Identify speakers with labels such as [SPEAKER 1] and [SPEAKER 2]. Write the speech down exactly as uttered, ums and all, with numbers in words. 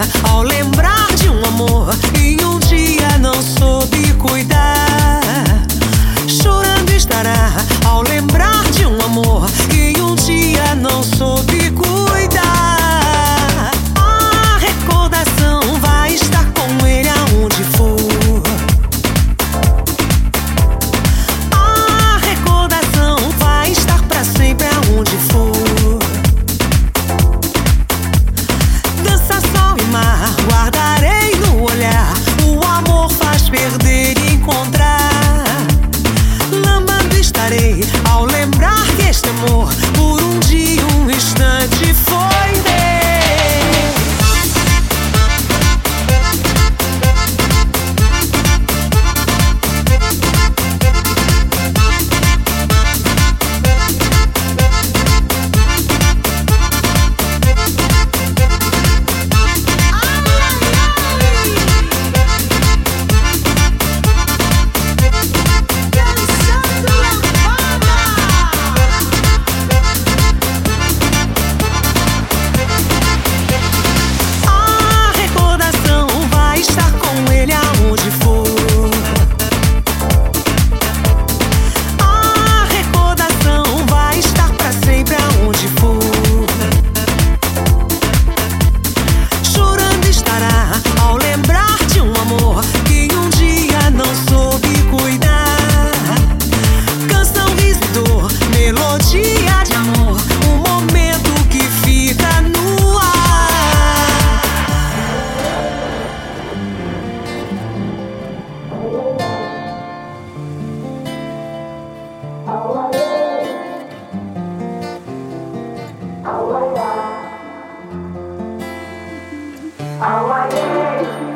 [SPEAKER 1] ao lembrar de um amor que um dia não soube cuidar. Chorando estará ao lembrar de um amor que um dia não soube cuidar. A recordação vai estar com ele aonde for. A recordação vai estar pra sempre aonde for. Dança, sol e mar, guardarei no olhar. O amor faz perder e encontrar. Lambando estarei ao lembrar que este amor por um dia, um instante foi meu. Melodia de amor, um momento que fica no ar.
[SPEAKER 2] Oh,